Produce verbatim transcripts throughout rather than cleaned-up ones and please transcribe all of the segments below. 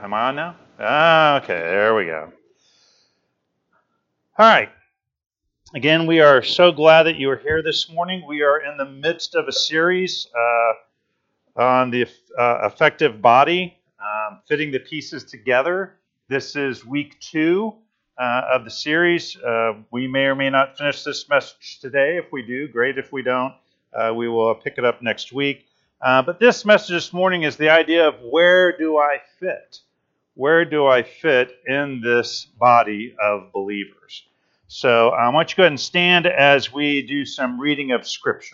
Am I on now? Ah, okay, there we go. All right. Again, we are so glad that you are here this morning. We are in the midst of a series uh, on the uh, effective body, um, fitting the pieces together. This is week two uh, of the series. Uh, we may or may not finish this message today. If we do, great. If we don't, uh, we will pick it up next week. Uh, but this message this morning is the idea of where do I fit? Where do I fit in this body of believers? So I want you to go ahead and stand as we do some reading of Scripture.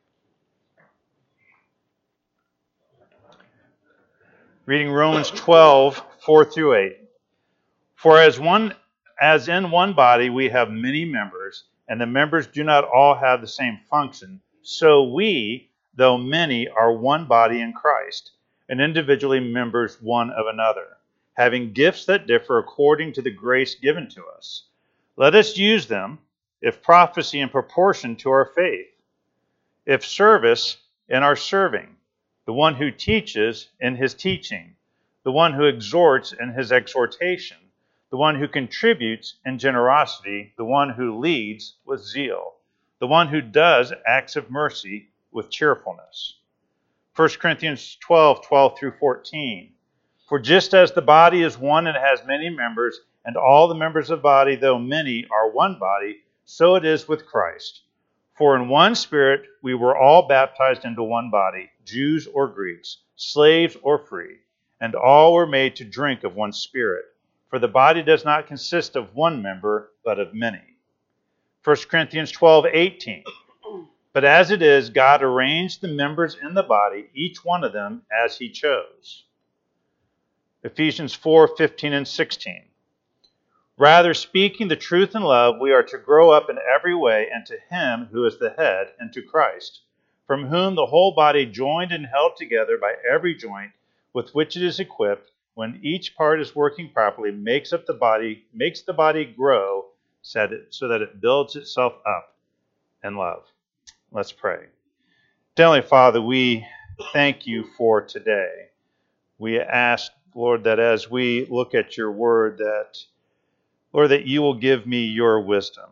Reading Romans twelve, four through eight. For as one, as in one body we have many members, and the members do not all have the same function, so we, though many, are one body in Christ, and individually members one of another, having gifts that differ according to the grace given to us. Let us use them, if prophecy in proportion to our faith, if service in our serving, the one who teaches in his teaching, the one who exhorts in his exhortation, the one who contributes in generosity, the one who leads with zeal, the one who does acts of mercy with cheerfulness. First Corinthians twelve, twelve through fourteen. For just as the body is one and has many members, and all the members of the body, though many, are one body, so it is with Christ. For in one Spirit we were all baptized into one body, Jews or Greeks, slaves or free, and all were made to drink of one Spirit. For the body does not consist of one member, but of many. First Corinthians twelve, eighteen. But as it is, God arranged the members in the body, each one of them as he chose. Ephesians four, fifteen and sixteen. Rather, speaking the truth in love, we are to grow up in every way into him who is the head, into Christ, from whom the whole body, joined and held together by every joint with which it is equipped, when each part is working properly, makes up the body, makes the body grow so that it builds itself up in love. Let's pray. Heavenly Father, we thank you for today. We ask, Lord, that as we look at your word, that, Lord, that you will give me your wisdom.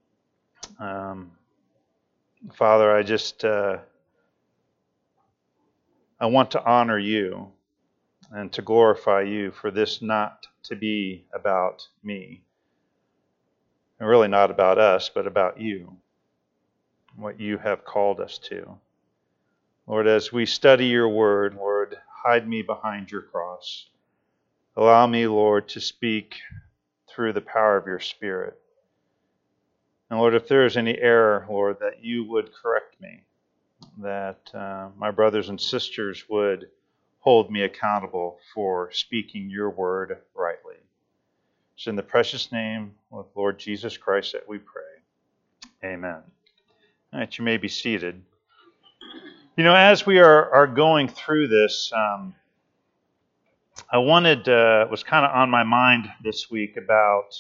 Um, Father, I just, uh, I want to honor you and to glorify you for this not to be about me. And really not about us, but about you, what you have called us to. Lord, as we study your word, Lord, hide me behind your cross. Allow me, Lord, to speak through the power of your Spirit. And Lord, if there is any error, Lord, that you would correct me, that uh, my brothers and sisters would hold me accountable for speaking your word rightly. It's in the precious name of Lord Jesus Christ that we pray. Amen. All right, you may be seated. You know, as we are, are going through this, um, I wanted, uh, was kind of on my mind this week about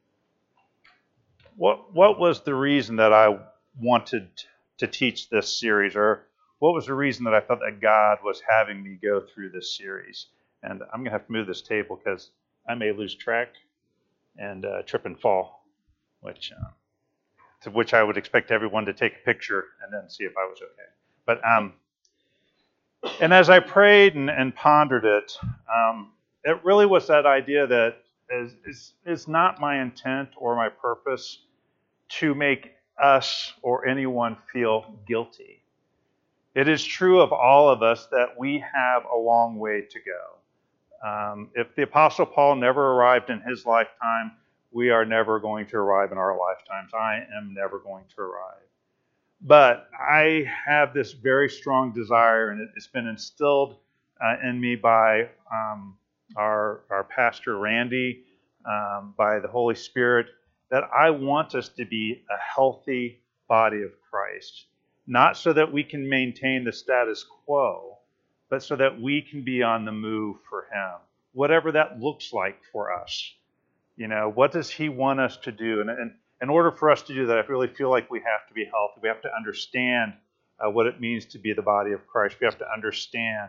what what was the reason that I wanted to teach this series, or what was the reason that I felt that God was having me go through this series. And I'm going to have to move this table because I may lose track and uh, trip and fall, which uh, to which I would expect everyone to take a picture and then see if I was okay. But um, and as I prayed and, and pondered it, um, it really was that idea that is, is is not my intent or my purpose to make us or anyone feel guilty. It is true of all of us that we have a long way to go. Um, if the Apostle Paul never arrived in his lifetime, we are never going to arrive in our lifetimes. I am never going to arrive. But I have this very strong desire, and it's been instilled uh, in me by um, our, our pastor, Randy, um, by the Holy Spirit, that I want us to be a healthy body of Christ. Not so that we can maintain the status quo, but so that we can be on the move for him. Whatever that looks like for us. You know, what does he want us to do? And, and in order for us to do that, I really feel like we have to be healthy. We have to understand uh, what it means to be the body of Christ. We have to understand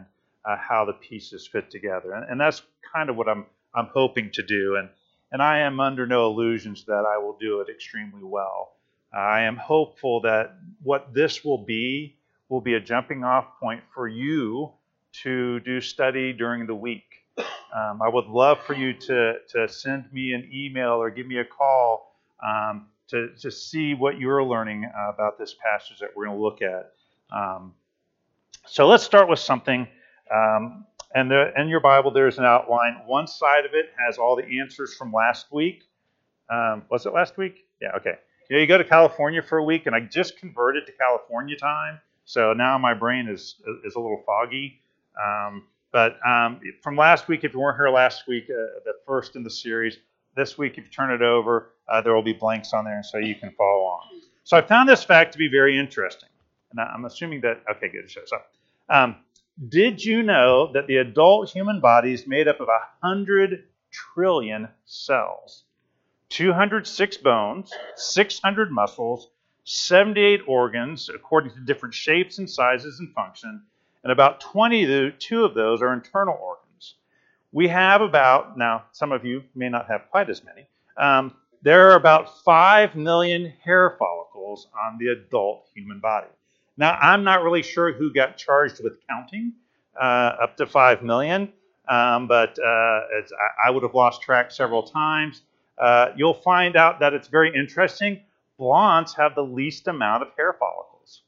uh, how the pieces fit together. And, and that's kind of what I'm I'm hoping to do. And and I am under no illusions that I will do it extremely well. I am hopeful that what this will be will be a jumping off point for you to do study during the week. Um, I would love for you to, to send me an email or give me a call um, to, to see what you're learning uh, about this passage that we're going to look at. Um, so let's start with something. Um, and the, in your Bible, there's an outline. One side of it has all the answers from last week. Um, was it last week? Yeah, okay. You know, you go to California for a week, and I just converted to California time, so now my brain is is a little foggy. Um, but um, from last week, if you weren't here last week, uh, the first in the series, this week, if you turn it over, uh, there will be blanks on there, so you can follow along. So I found this fact to be very interesting, and I'm assuming that, okay, good, it shows up. Um, did you know that the adult human body is made up of one hundred trillion cells? two hundred six bones, six hundred muscles, seventy-eight organs according to different shapes and sizes and function, and about twenty-two of those are internal organs. We have about, now some of you may not have quite as many, um, there are about five million hair follicles on the adult human body. Now, I'm not really sure who got charged with counting uh, up to five million, um, but uh, it's, I, I would have lost track several times. Uh, you'll find out that it's very interesting. Blondes have the least amount of hair follicles.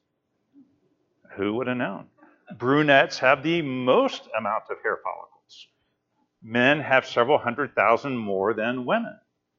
Who would have known? Brunettes have the most amount of hair follicles. Men have several hundred thousand more than women.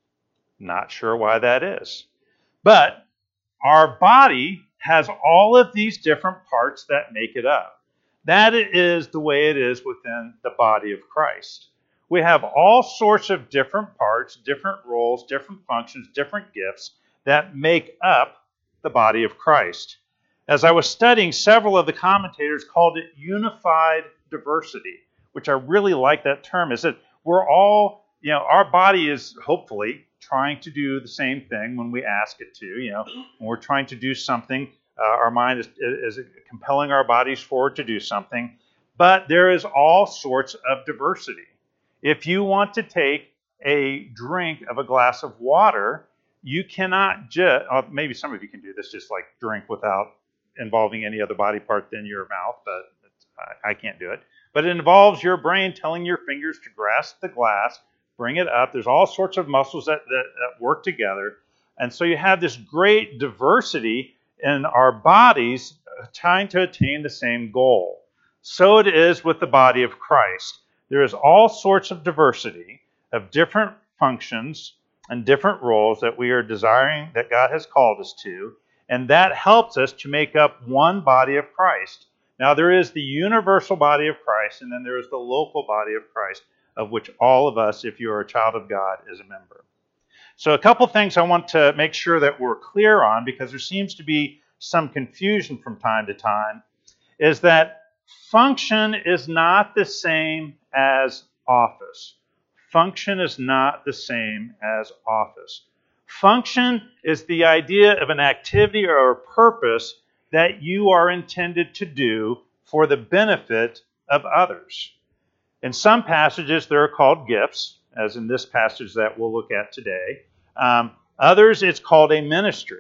Not sure why that is. But our body has all of these different parts that make it up. That is the way it is within the body of Christ. We have all sorts of different parts, different roles, different functions, different gifts that make up the body of Christ. As I was studying, several of the commentators called it unified diversity, which I really like that term, is that we're all, you know, our body is hopefully trying to do the same thing when we ask it to. You know, when we're trying to do something, uh, our mind is, is compelling our bodies forward to do something. But there is all sorts of diversity. If you want to take a drink of a glass of water, you cannot just, uh, maybe some of you can do this, just like drink without involving any other body part than your mouth, but I, I can't do it. But it involves your brain telling your fingers to grasp the glass, bring it up. There's all sorts of muscles that, that, that work together. And so you have this great diversity in our bodies trying to attain the same goal. So it is with the body of Christ. There is all sorts of diversity of different functions and different roles that we are desiring that God has called us to, and that helps us to make up one body of Christ. Now, there is the universal body of Christ, and then there is the local body of Christ, of which all of us, if you are a child of God, is a member. So a couple things I want to make sure that we're clear on, because there seems to be some confusion from time to time, is that function is not the same as office. Function is not the same as office. Function is the idea of an activity or a purpose that you are intended to do for the benefit of others. In some passages, they're called gifts, as in this passage that we'll look at today. Um, others, it's called a ministry.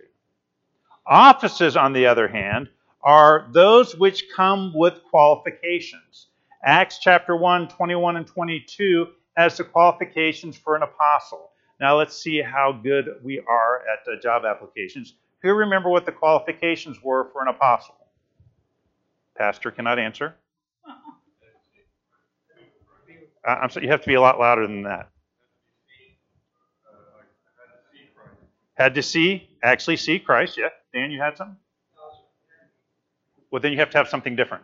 Offices, on the other hand, are those which come with qualifications. Acts chapter one, twenty-one and twenty-two has the qualifications for an apostle. Now let's see how good we are at uh, job applications. Who remember what the qualifications were for an apostle? Pastor cannot answer. Uh, I'm sorry, you have to be a lot louder than that. Had to see, actually see Christ, yeah. Dan, you had something? Well, then you have to have something different.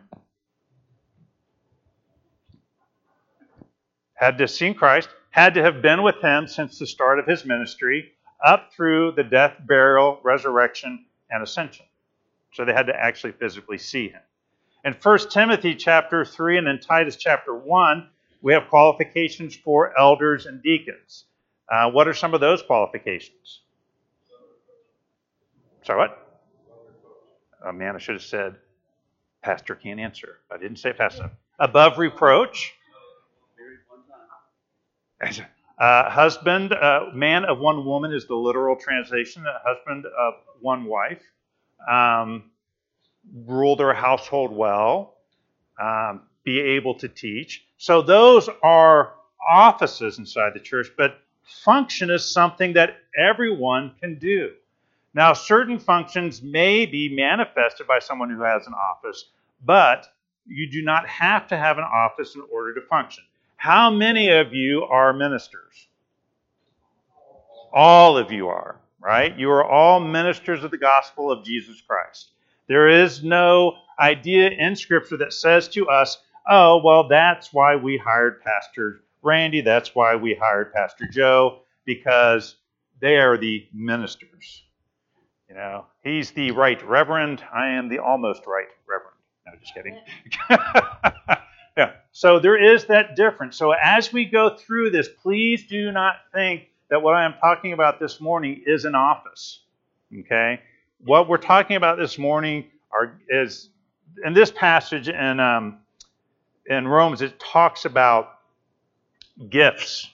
Had to see Christ, had to have been with him since the start of his ministry, up through the death, burial, resurrection, and ascension. So they had to actually physically see him. In First Timothy chapter three and in Titus chapter one, we have qualifications for elders and deacons. Uh, what are some of those qualifications? Sorry, what? Oh man, I should have said, Pastor can't answer. I didn't say fast enough. above reproach. Uh, husband, uh, man of one woman is the literal translation. A husband of one wife. Um, rule their household well. Um, be able to teach. So those are offices inside the church, but function is something that everyone can do. Now, certain functions may be manifested by someone who has an office, but you do not have to have an office in order to function. How many of you are ministers? All of you are, right? You are all ministers of the gospel of Jesus Christ. There is no idea in Scripture that says to us, oh, well, that's why we hired Pastor Randy, that's why we hired Pastor Joe, because they are the ministers. You know, he's the right reverend, I am the almost right reverend. No, just kidding. Yeah. So there is that difference. So as we go through this, please do not think that what I am talking about this morning is an office. Okay? What we're talking about this morning are is in this passage in um, in Romans, it talks about gifts.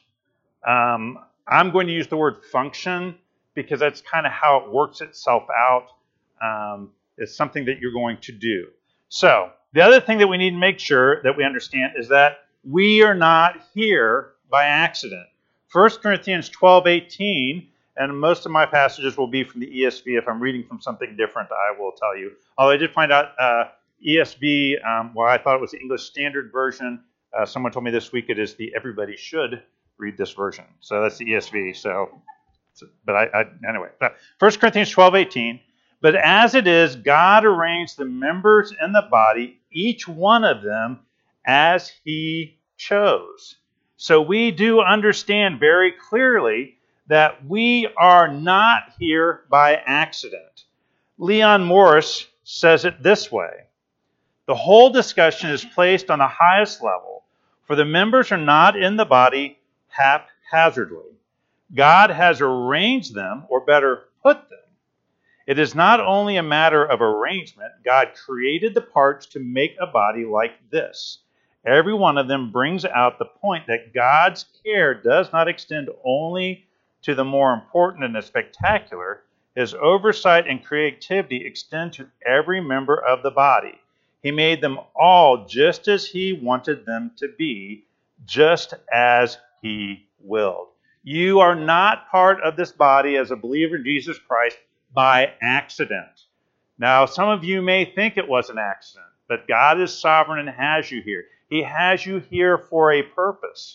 Um, I'm going to use the word function because that's kind of how it works itself out. Um, it's something that you're going to do. So the other thing that we need to make sure that we understand is that we are not here by accident. First Corinthians twelve eighteen, and most of my passages will be from the E S V. If I'm reading from something different, I will tell you. Although I did find out uh, E S V, um, well, I thought it was the English Standard Version. Uh, someone told me this week it is the Everybody Should Read This Version. So that's the E S V. So, but I, I anyway. First Corinthians twelve eighteen. But as it is, God arranged the members in the body, each one of them, as He chose. So we do understand very clearly that we are not here by accident. Leon Morris says it this way: the whole discussion is placed on the highest level, for the members are not in the body haphazardly. God has arranged them, or better, put them. It is not only a matter of arrangement. God created the parts to make a body like this. Every one of them brings out the point that God's care does not extend only to the more important and the spectacular. His oversight and creativity extend to every member of the body. He made them all just as He wanted them to be, just as He willed. You are not part of this body as a believer in Jesus Christ by accident. Now, some of you may think it was an accident, but God is sovereign and has you here. He has you here for a purpose.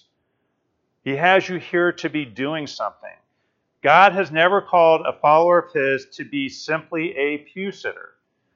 He has you here to be doing something. God has never called a follower of His to be simply a pew sitter,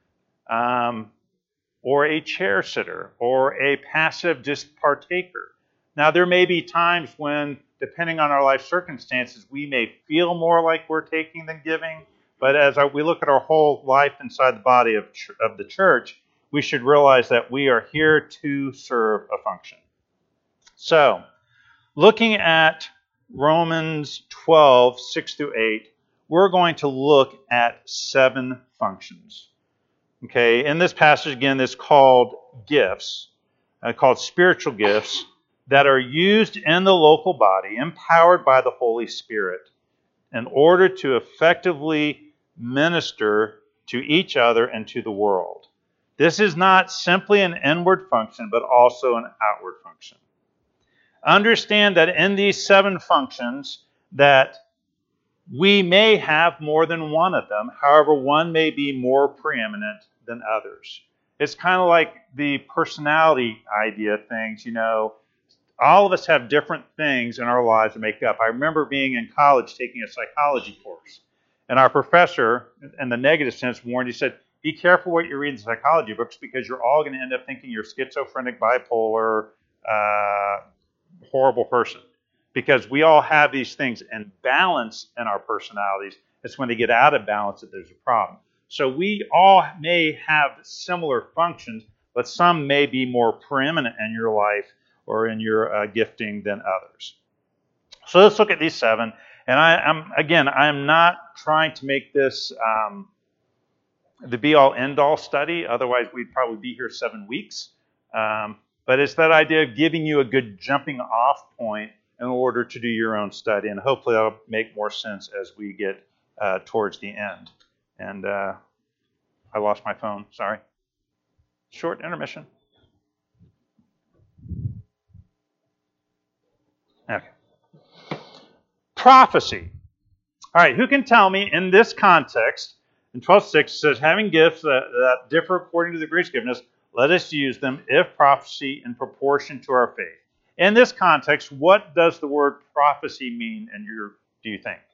um, or a chair sitter, or a passive just partaker. Now, there may be times when, depending on our life circumstances, we may feel more like we're taking than giving. But as we look at our whole life inside the body of, of the church, we should realize that we are here to serve a function. So, looking at Romans twelve, six through eight, we're going to look at seven functions. Okay, in this passage, again, it's called gifts, uh, called spiritual gifts, that are used in the local body, empowered by the Holy Spirit, in order to effectively minister to each other and to the world. This is not simply an inward function, but also an outward function. Understand that in these seven functions, that we may have more than one of them. However, one may be more preeminent than others. It's kind of like the personality idea things, you know. All of us have different things in our lives to make up. I remember being in college taking a psychology course. And our professor, in the negative sense, warned, he said, be careful what you read in psychology books because you're all going to end up thinking you're schizophrenic, bipolar, uh, horrible person. Because we all have these things, and balance in our personalities, it's when they get out of balance that there's a problem. So we all may have similar functions, but some may be more preeminent in your life or in your uh, gifting than others. So let's look at these seven. And I, I'm again, I'm not trying to make this um, the be-all, end-all study. Otherwise, we'd probably be here seven weeks. Um, but it's that idea of giving you a good jumping off point in order to do your own study. And hopefully that'll make more sense as we get uh, towards the end. And uh, I lost my phone, sorry. Short intermission. Okay. Prophecy. All right, who can tell me in this context, in twelve six, it says, having gifts that, that differ according to the grace given us, let us use them, if prophecy, in proportion to our faith. In this context, what does the word prophecy mean in your, do you think?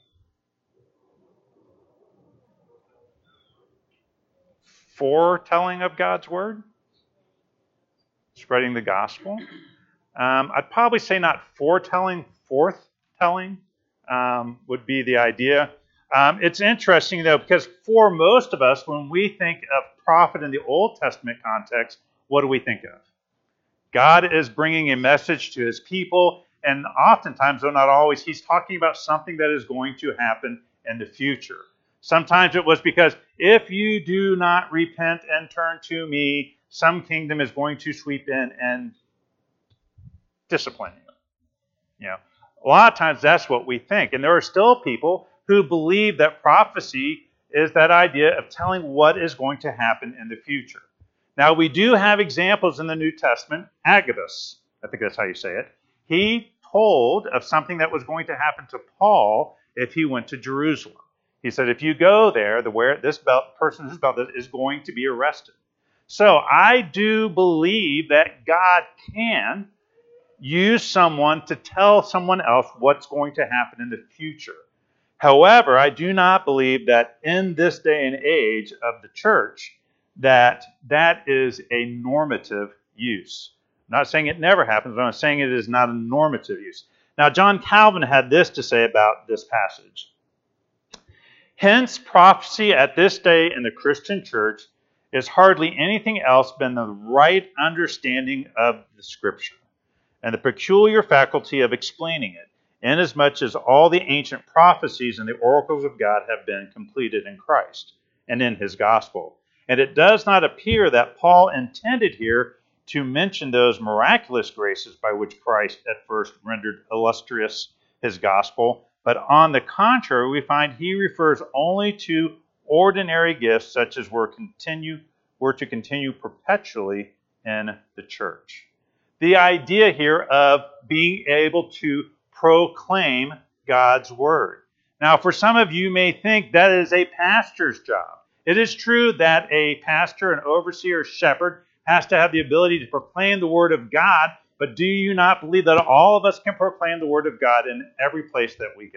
Foretelling of God's word? Spreading the gospel? Um, I'd probably say not foretelling, forthtelling um, would be the idea. Um, it's interesting, though, because for most of us, when we think of prophet in the Old Testament context, what do we think of? God is bringing a message to his people, and oftentimes, though not always, he's talking about something that is going to happen in the future. Sometimes it was because if you do not repent and turn to me, some kingdom is going to sweep in and discipline you. You know, a lot of times that's what we think. And there are still people who believe that prophecy is that idea of telling what is going to happen in the future. Now, we do have examples in the New Testament. Agabus, I think that's how you say it, he told of something that was going to happen to Paul if he went to Jerusalem. He said, if you go there, the where this belt, person who's belt is going to be arrested. So I do believe that God can use someone to tell someone else what's going to happen in the future. However, I do not believe that in this day and age of the church that that is a normative use. I'm not saying it never happens, but I'm saying it is not a normative use. Now, John Calvin had this to say about this passage. Hence, prophecy at this day in the Christian church is hardly anything else than the right understanding of the Scripture and the peculiar faculty of explaining it, inasmuch as all the ancient prophecies and the oracles of God have been completed in Christ and in his gospel. And it does not appear that Paul intended here to mention those miraculous graces by which Christ at first rendered illustrious his gospel, but on the contrary, we find he refers only to ordinary gifts such as were continue were to continue perpetually in the church. The idea here of being able to proclaim God's word. Now, for some of you may think that is a pastor's job. It is true that a pastor, an overseer, shepherd has to have the ability to proclaim the word of God, but do you not believe that all of us can proclaim the word of God in every place that we go?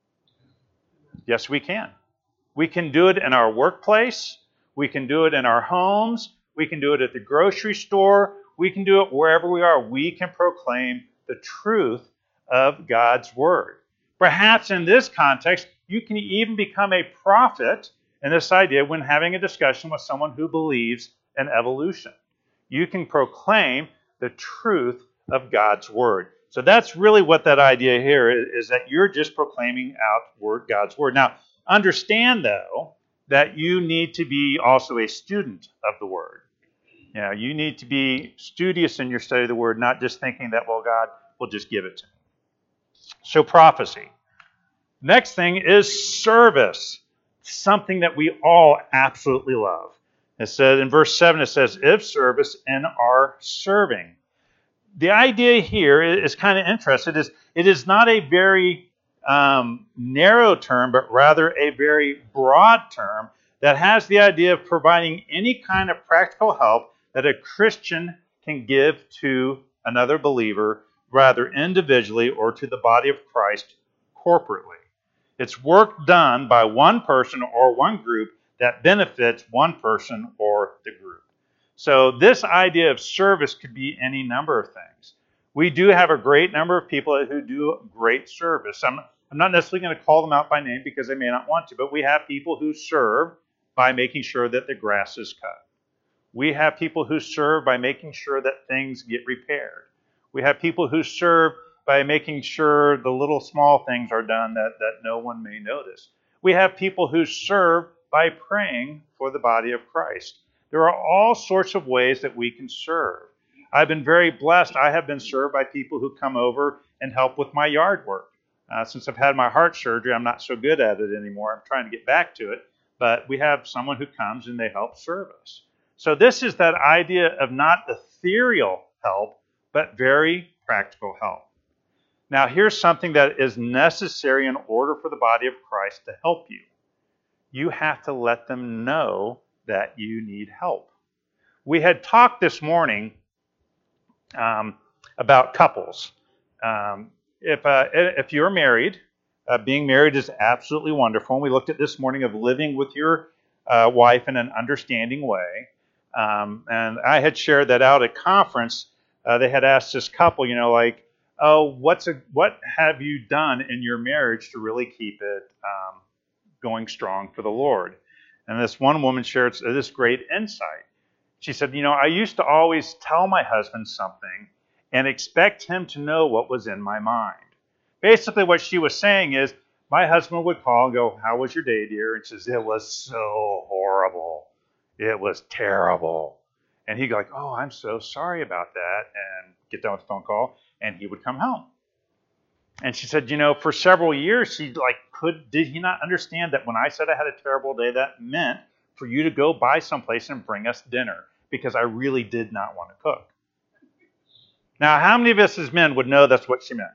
Yes, we can. We can do it in our workplace. We can do it in our homes. We can do it at the grocery store. We can do it wherever we are. We can proclaim the truth of God's word. Perhaps in this context, you can even become a prophet in this idea when having a discussion with someone who believes in evolution. You can proclaim the truth of God's word. So that's really what that idea here is, is that you're just proclaiming out word, God's word. Now, understand, though, that you need to be also a student of the word. You know, you need to be studious in your study of the word, not just thinking that, well, God will just give it to me. So prophecy. Next thing is service, something that we all absolutely love. It says in verse seven, it says, if service and are serving. The idea here is kind of interesting. It is, it is not a very um, narrow term, but rather a very broad term that has the idea of providing any kind of practical help that a Christian can give to another believer, rather individually or to the body of Christ corporately. It's work done by one person or one group that benefits one person or the group. So this idea of service could be any number of things. We do have a great number of people who do great service. I'm, I'm not necessarily going to call them out by name because they may not want to, but we have people who serve by making sure that the grass is cut. We have people who serve by making sure that things get repaired. We have people who serve by making sure the little small things are done that, that no one may notice. We have people who serve by praying for the body of Christ. There are all sorts of ways that we can serve. I've been very blessed. I have been served by people who come over and help with my yard work. Uh, since I've had my heart surgery, I'm not so good at it anymore. I'm trying to get back to it. But we have someone who comes and they help serve us. So this is that idea of not ethereal help, but very practical help. Now, here's something that is necessary in order for the body of Christ to help you. You have to let them know that you need help. We had talked this morning um, about couples. Um, if uh, if you're married, uh, being married is absolutely wonderful. And we looked at this morning of living with your uh, wife in an understanding way. Um, and I had shared that out at conference. Uh, they had asked this couple, you know, like, oh, what's a what have you done in your marriage to really keep it um, going strong for the Lord? And this one woman shared this great insight. She said, you know, I used to always tell my husband something and expect him to know what was in my mind. Basically, what she was saying is, my husband would call and go, how was your day, dear? And she says, it was so horrible. It was terrible. And he'd go like, oh, I'm so sorry about that, and get done with the phone call, and he would come home. And she said, you know, for several years, she like could did he not understand that when I said I had a terrible day, that meant for you to go buy someplace and bring us dinner, because I really did not want to cook. Now, how many of us as men would know that's what she meant?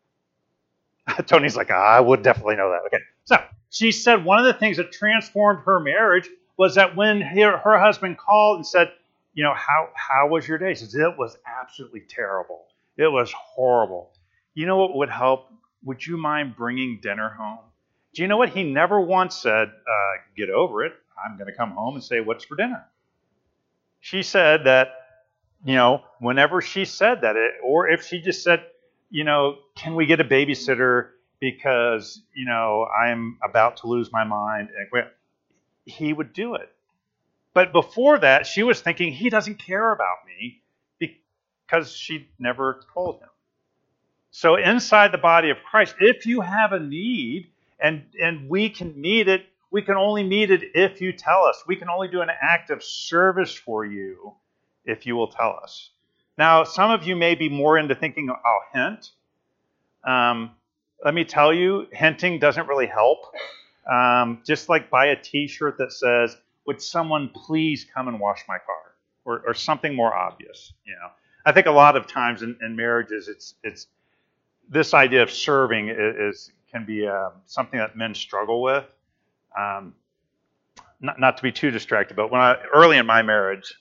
Tony's like, oh, I would definitely know that. Okay, so she said one of the things that transformed her marriage was that when her, her husband called and said, you know, how how was your day? She said, it was absolutely terrible. It was horrible. You know what would help? Would you mind bringing dinner home? Do you know what? He never once said, uh, get over it. I'm going to come home and say, what's for dinner? She said that, you know, whenever she said that, it, or if she just said, you know, can we get a babysitter because, you know, I'm about to lose my mind, and he would do it. But before that, she was thinking, he doesn't care about me, because she never told him. So inside the body of Christ, if you have a need and, and we can meet it, we can only meet it if you tell us. We can only do an act of service for you if you will tell us. Now, some of you may be more into thinking, I'll hint. Um, let me tell you, hinting doesn't really help. Um, just like buy a t-shirt that says, would someone please come and wash my car? Or, or something more obvious, you know. I think a lot of times in, in marriages, it's it's this idea of serving is, is can be uh, something that men struggle with. Um, not, not to be too distracted, but when I early in my marriage,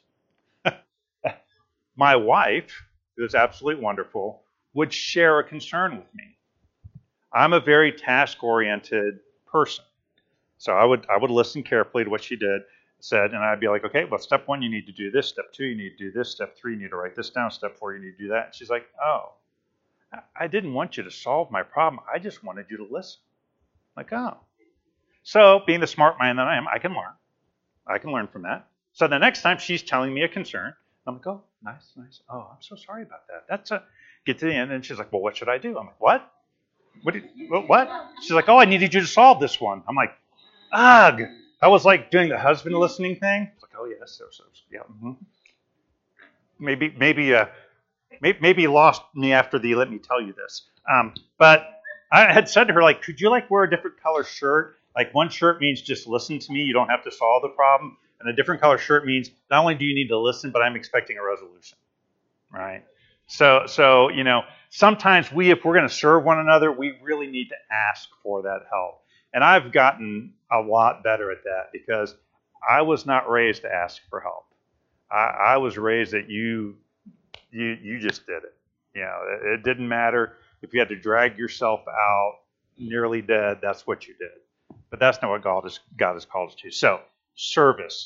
my wife, who is absolutely wonderful, would share a concern with me. I'm a very task-oriented person, so I would I would listen carefully to what she did. Said, and I'd be like, okay, well, step one, you need to do this. Step two, you need to do this. Step three, you need to write this down. Step four, you need to do that. And she's like, oh, I didn't want you to solve my problem. I just wanted you to listen. I'm like, oh. So being the smart man that I am, I can learn. I can learn from that. So the next time she's telling me a concern, I'm like, oh, nice, nice. Oh, I'm so sorry about that. That's a, get to the end, and she's like, well, what should I do? I'm like, what? What? Did, what? She's like, oh, I needed you to solve this one. I'm like, ugh. I was like doing the husband listening thing. It's like, oh yes, so so yeah. Mm-hmm. Maybe maybe uh maybe, maybe lost me after the let me tell you this. Um, but I had said to her, like, could you like wear a different color shirt? Like one shirt means just listen to me, you don't have to solve the problem, and a different color shirt means not only do you need to listen, but I'm expecting a resolution, right? So so you know sometimes we, if we're going to serve one another, we really need to ask for that help. And I've gotten a lot better at that because I was not raised to ask for help. I, I was raised that you, you, you just did it. You know, it, it didn't matter if you had to drag yourself out nearly dead. That's what you did. But that's not what God has God has called us to. So, service.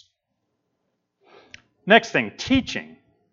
Next thing, teaching.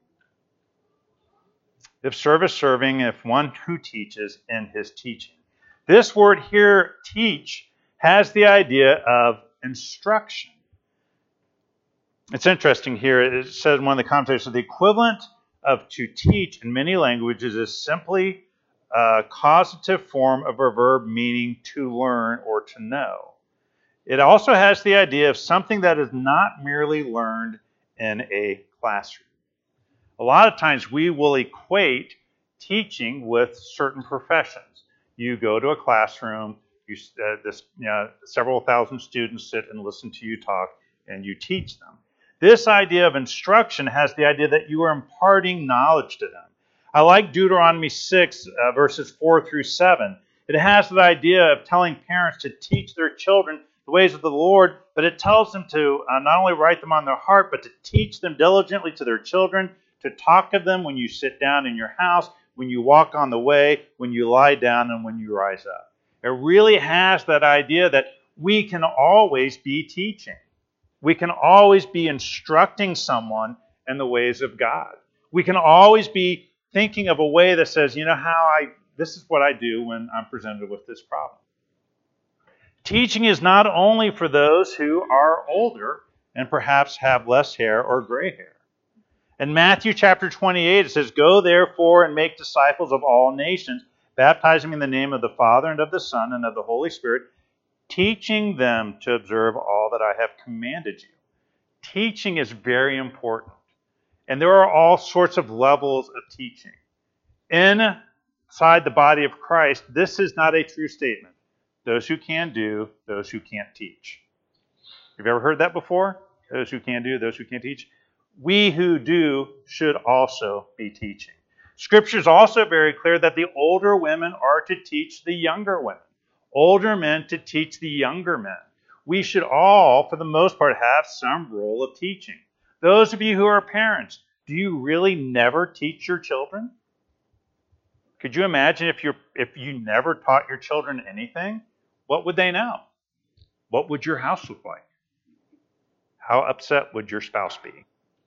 If service, serving, if one who teaches in his teaching. This word here, teach, has the idea of instruction. It's interesting here. It says in one of the commentators, the equivalent of to teach in many languages is simply a causative form of a verb meaning to learn or to know. It also has the idea of something that is not merely learned in a classroom. A lot of times we will equate teaching with certain professions. You go to a classroom, you, uh, this, you know, several thousand students sit and listen to you talk, and you teach them. This idea of instruction has the idea that you are imparting knowledge to them. I like Deuteronomy six, uh, verses four through seven. It has the idea of telling parents to teach their children the ways of the Lord, but it tells them to uh, not only write them on their heart, but to teach them diligently to their children, to talk of them when you sit down in your house, when you walk on the way, when you lie down, and when you rise up. It really has that idea that we can always be teaching. We can always be instructing someone in the ways of God. We can always be thinking of a way that says, you know, how I, this is what I do when I'm presented with this problem. Teaching is not only for those who are older and perhaps have less hair or gray hair. In Matthew chapter twenty-eight, it says, "Go therefore and make disciples of all nations, baptizing them in the name of the Father and of the Son and of the Holy Spirit, teaching them to observe all that I have commanded you." Teaching is very important. And there are all sorts of levels of teaching. Inside the body of Christ, this is not a true statement. Those who can do, those who can't teach. Have you ever heard that before? Those who can do, those who can't teach. We who do should also be teaching. Scripture is also very clear that the older women are to teach the younger women. Older men to teach the younger men. We should all, for the most part, have some role of teaching. Those of you who are parents, do you really never teach your children? Could you imagine if you're if you never taught your children anything? What would they know? What would your house look like? How upset would your spouse be?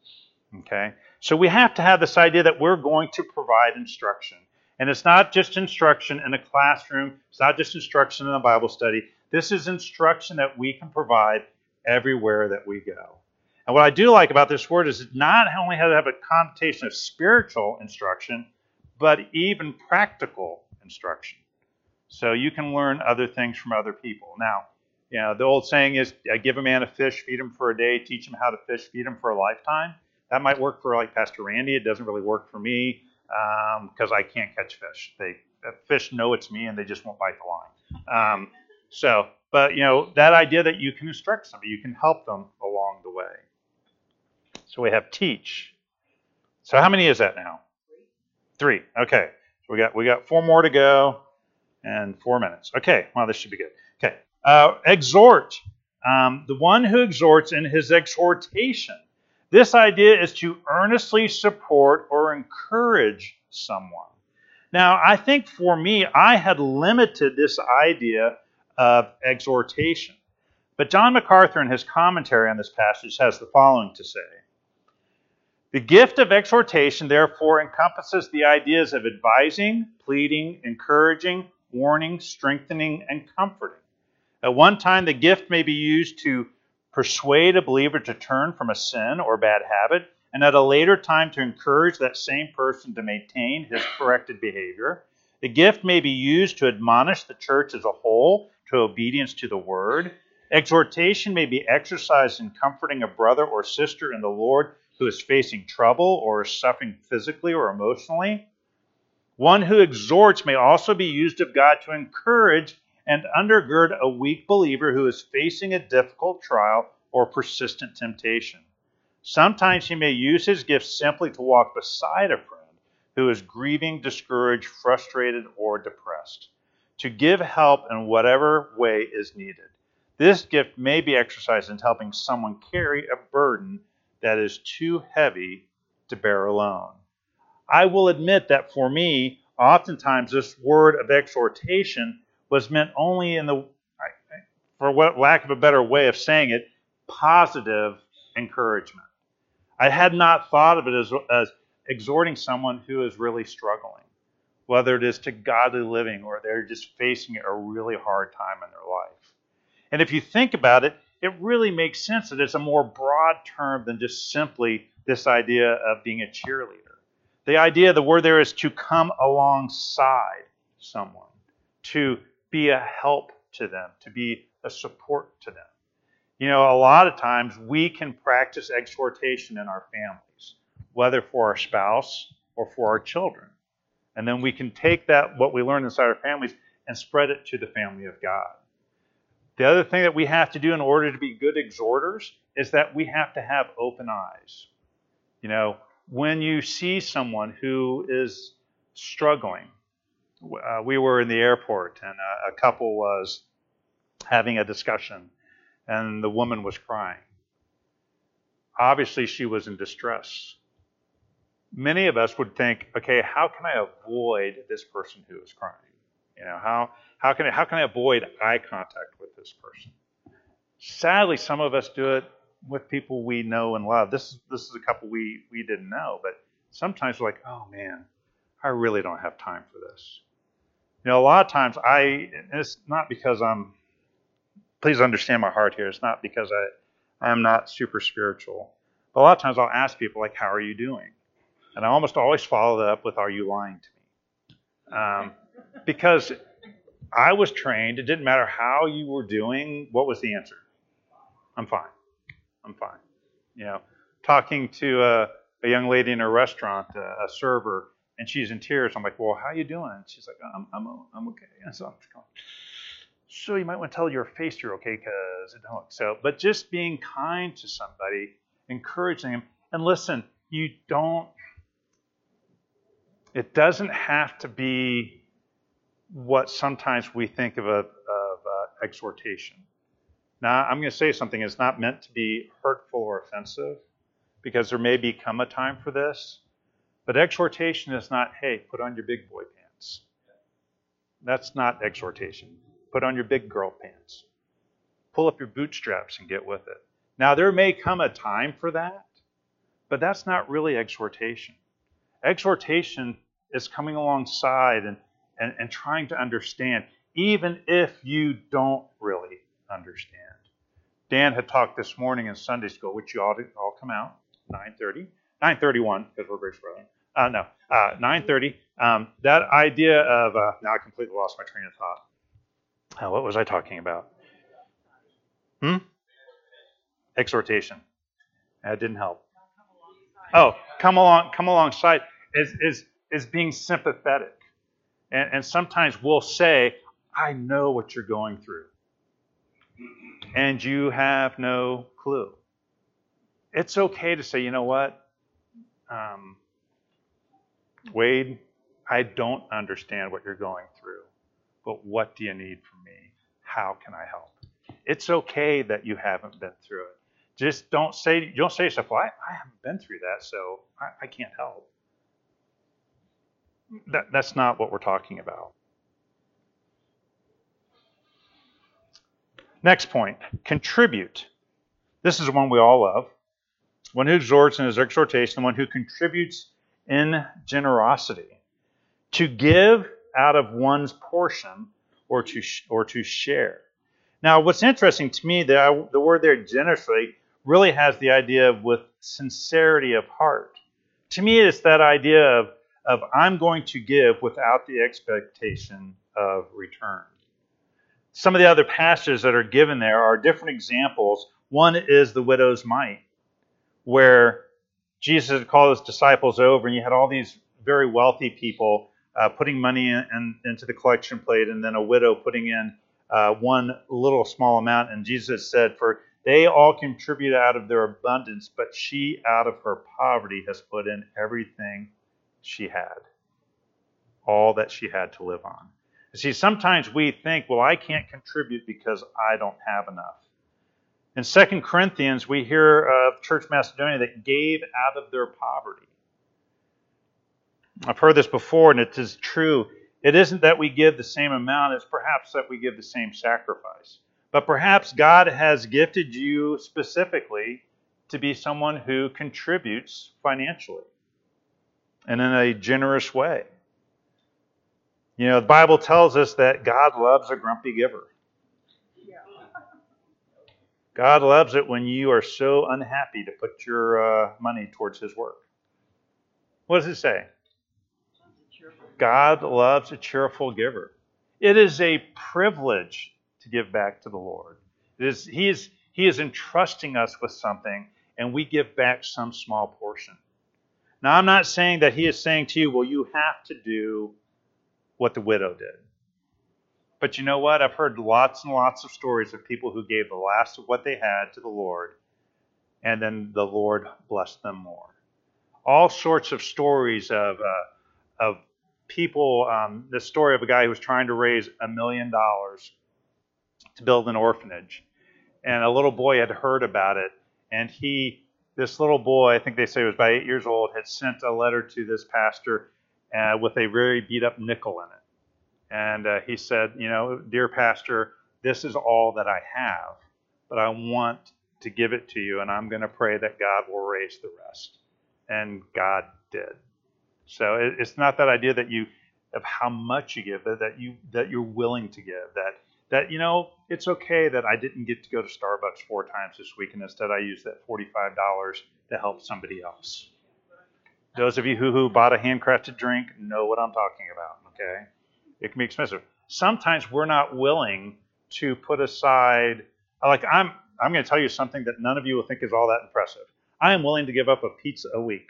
Okay? So we have to have this idea that we're going to provide instruction. And it's not just instruction in a classroom. It's not just instruction in a Bible study. This is instruction that we can provide everywhere that we go. And what I do like about this word is it not only has to have a connotation of spiritual instruction, but even practical instruction. So you can learn other things from other people. Now, you know, the old saying is, give a man a fish, feed him for a day, teach him how to fish, feed him for a lifetime. That might work for like Pastor Randy. It doesn't really work for me because um, I can't catch fish. They fish know it's me and they just won't bite the line. Um, so, but you know, that idea that you can instruct somebody, you can help them along the way. So we have teach. So how many is that now? Three. Okay. So we got we got four more to go and four minutes. Okay. Well, this should be good. Okay. Uh, exhort. Um, the one who exhorts in his exhortation. This idea is to earnestly support or encourage someone. Now, I think for me, I had limited this idea of exhortation. But John MacArthur, in his commentary on this passage, has the following to say. The gift of exhortation, therefore, encompasses the ideas of advising, pleading, encouraging, warning, strengthening, and comforting. At one time, the gift may be used to persuade a believer to turn from a sin or bad habit, and at a later time to encourage that same person to maintain his corrected behavior. The gift may be used to admonish the church as a whole to obedience to the word. Exhortation may be exercised in comforting a brother or sister in the Lord who is facing trouble or is suffering physically or emotionally. One who exhorts may also be used of God to encourage and undergird a weak believer who is facing a difficult trial or persistent temptation. Sometimes he may use his gift simply to walk beside a friend who is grieving, discouraged, frustrated, or depressed, to give help in whatever way is needed. This gift may be exercised in helping someone carry a burden that is too heavy to bear alone. I will admit that for me, oftentimes this word of exhortation was meant only in the, for what lack of a better way of saying it, positive encouragement. I had not thought of it as, as exhorting someone who is really struggling, whether it is to godly living or they're just facing a really hard time in their life. And if you think about it, it really makes sense that it's a more broad term than just simply this idea of being a cheerleader. The idea, the word there is to come alongside someone, to be a help to them, to be a support to them. You know, a lot of times we can practice exhortation in our families. whether for our spouse or for our children. And then we can take that, what we learn inside our families, and spread it to the family of God. The other thing that we have to do in order to be good exhorters is that we have to have open eyes. You know, when you see someone who is struggling, uh, we were in the airport and a, a couple was having a discussion and the woman was crying. Obviously, she was in distress. Many of us would think, okay, how can I avoid this person who is crying? You know, how how can I, how can I avoid eye contact with this person? Sadly, some of us do it with people we know and love. This is this is a couple we we didn't know, but sometimes we're like, oh man, I really don't have time for this. You know, a lot of times I, and it's not because I'm, please understand my heart here. It's not because I I'm not super spiritual. But a lot of times I'll ask people like, how are you doing? And I almost always follow that up with, are you lying to me? Um, because I was trained, it didn't matter how you were doing, what was the answer? I'm fine. I'm fine. You know, talking to a, a young lady in a restaurant, a, a server, and she's in tears. I'm like, well, how you doing? And she's like, I'm I'm I'm okay. And so I'm just going, so you might want to tell your face you're okay because it don't. So, but just being kind to somebody, encouraging them, and listen, you don't. It doesn't have to be what sometimes we think of a, of uh, exhortation. Now, I'm going to say something. It's not meant to be hurtful or offensive, because there may become a time for this. But exhortation is not, hey, put on your big boy pants. That's not exhortation. Put on your big girl pants. Pull up your bootstraps and get with it. Now, there may come a time for that, but that's not really exhortation. Exhortation is coming alongside and, and, and trying to understand, even if you don't really understand. Dan had talked this morning in Sunday school, which you all, all come out, nine thirty, nine thirty-one, because we're Grace Brother. Uh, no, uh, nine thirty. Um, that idea of, uh, now I completely lost my train of thought. Uh, what was I talking about? Hmm? Exhortation. That didn't help. Oh, come along, come alongside is is is being sympathetic, and and sometimes we'll say, "I know what you're going through," and you have no clue. It's okay to say, you know what, um, Wade, I don't understand what you're going through, but what do you need from me? How can I help? It's okay that you haven't been through it. Just don't say, don't say stuff, well, I, I haven't been through that, so I, I can't help. That, that's not what we're talking about. Next point, contribute. This is one we all love. One who exhorts in his exhortation, one who contributes in generosity. To give out of one's portion or to or to share. Now, what's interesting to me, the, the word there, generously, really has the idea of with sincerity of heart. To me, it's that idea of, of I'm going to give without the expectation of return. Some of the other passages that are given there are different examples. One is the widow's mite, where Jesus had called his disciples over, and you had all these very wealthy people uh, putting money in, in, into the collection plate, and then a widow putting in uh, one little small amount. And Jesus said, for they all contribute out of their abundance, but she out of her poverty has put in everything she had, all that she had to live on. You see, sometimes we think, well, I can't contribute because I don't have enough. In Second Corinthians, we hear of Church Macedonia that gave out of their poverty. I've heard this before, and it is true. It isn't that we give the same amount, it's perhaps that we give the same sacrifice. But perhaps God has gifted you specifically to be someone who contributes financially and in a generous way. You know, the Bible tells us that God loves a grumpy giver. God loves it when you are so unhappy to put your uh, money towards His work. What does it say? God loves a cheerful giver. It is a privilege to give back to the Lord. It is, he is, he is entrusting us with something, and we give back some small portion. Now, I'm not saying that he is saying to you, well, you have to do what the widow did. But you know what? I've heard lots and lots of stories of people who gave the last of what they had to the Lord, and then the Lord blessed them more. All sorts of stories of uh, of people. Um, the story of a guy who was trying to raise a million dollars to build an orphanage, and a little boy had heard about it, and he, this little boy, I think they say he was about eight years old, had sent a letter to this pastor uh, with a very beat up nickel in it. And uh, he said, you know, dear pastor, this is all that I have, but I want to give it to you, and I'm going to pray that God will raise the rest. And God did. So it, it's not that idea that you, of how much you give, but that you that you're willing to give. That that you know, it's okay that I didn't get to go to Starbucks four times this week, and instead I used that forty-five dollars to help somebody else. Those of you who, who bought a handcrafted drink know what I'm talking about. Okay. It can be expensive. Sometimes we're not willing to put aside, like I'm I'm going to tell you something that none of you will think is all that impressive. I am willing to give up a pizza a week.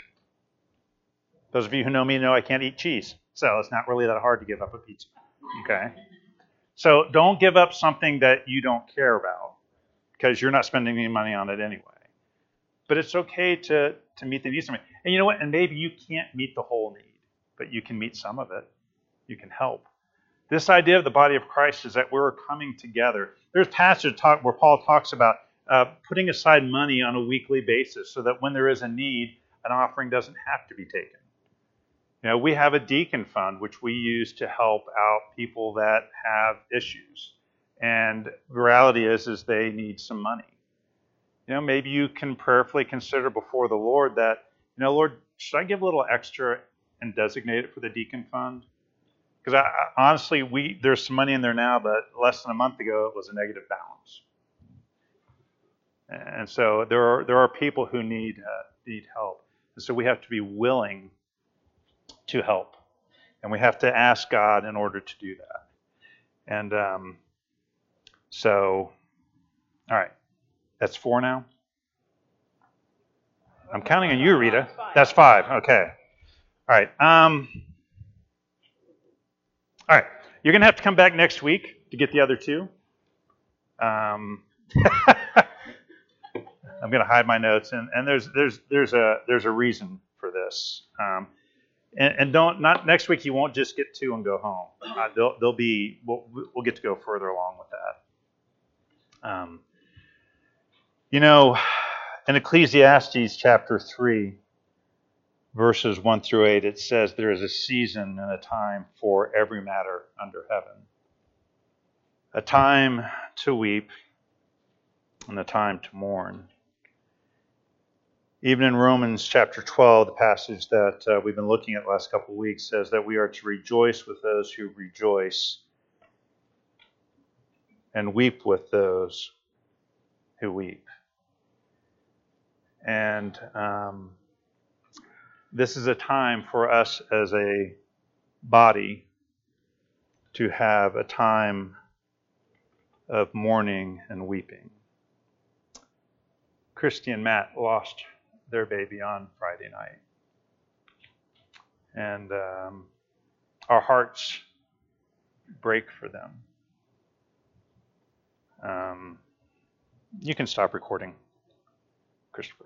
Those of you who know me know I can't eat cheese, so it's not really that hard to give up a pizza. Okay? So don't give up something that you don't care about, because you're not spending any money on it anyway. But it's okay to, to meet the needs of it. And you know what? And maybe you can't meet the whole need, but you can meet some of it. You can help. This idea of the body of Christ is that we're coming together. There's passage talk where Paul talks about uh, putting aside money on a weekly basis so that when there is a need, an offering doesn't have to be taken. You know, we have a deacon fund which we use to help out people that have issues. And the reality is, is they need some money. You know, maybe you can prayerfully consider before the Lord that, you know, Lord, should I give a little extra and designate it for the deacon fund? Because I, I, honestly, we there's some money in there now, but less than a month ago it was a negative balance. And so there are there are people who need uh, need help, and so we have to be willing to help, and we have to ask God in order to do that. And um, so, all right, that's four now. I'm counting on you, Rita. That's five. Okay. All right. Um, all right. You're going to have to come back next week to get the other two. Um, I'm going to hide my notes, and, and there's there's there's a there's a reason for this. Um, and, and don't not next week. You won't just get two and go home. Uh, they'll they'll be we'll we'll get to go further along with that. Um, you know, in Ecclesiastes chapter three, verses one through eight, it says there is a season and a time for every matter under heaven. A time to weep and a time to mourn. Even in Romans chapter twelve, the passage that uh, we've been looking at the last couple of weeks says that we are to rejoice with those who rejoice and weep with those who weep. And um, this is a time for us as a body to have a time of mourning and weeping. Christy and Matt lost their baby on Friday night. And um, our hearts break for them. Um, you can stop recording, Christopher.